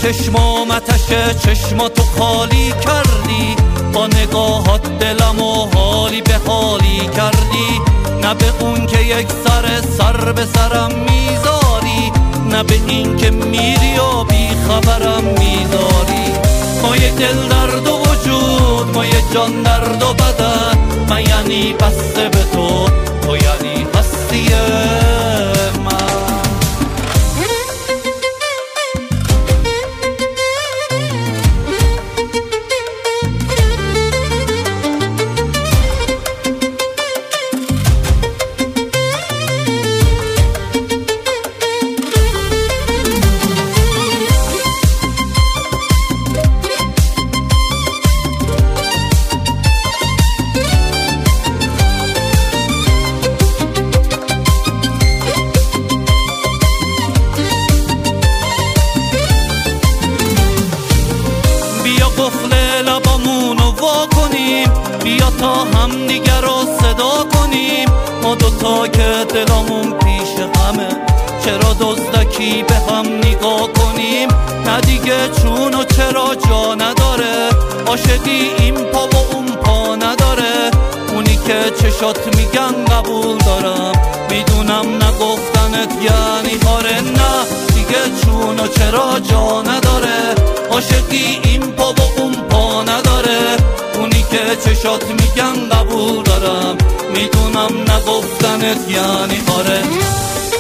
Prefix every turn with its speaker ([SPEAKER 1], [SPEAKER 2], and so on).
[SPEAKER 1] چشمام آتشه چشماتو خالی کردی، با نگاهات دلمو حالی به حالی کردی. نه به اون که یک سر به سرم میذاری، نه به این که میری و بی خبرم میذاری. ما یک دل درد و وجود، ما یک جان درد و بدن، من یعنی بسته به تو، تو یعنی هستی من. بیا تا هم دیگر رو صدا کنیم، ما دوتا که دلامون پیش همه، چرا دزدکی به هم نگاه کنیم. نه دیگه چون و چرا جا نداره، عاشقی این پا و اون پا نداره. اونی که چشات میگن قبول دارم، میدونم نگفتنت یعنی آره. نه دیگه چون و چرا جا نداره، عاشقی این پا و اون پا نداره. اونی که چشات میگن قبول دارم، میدونم نگفتنت یعنی آره.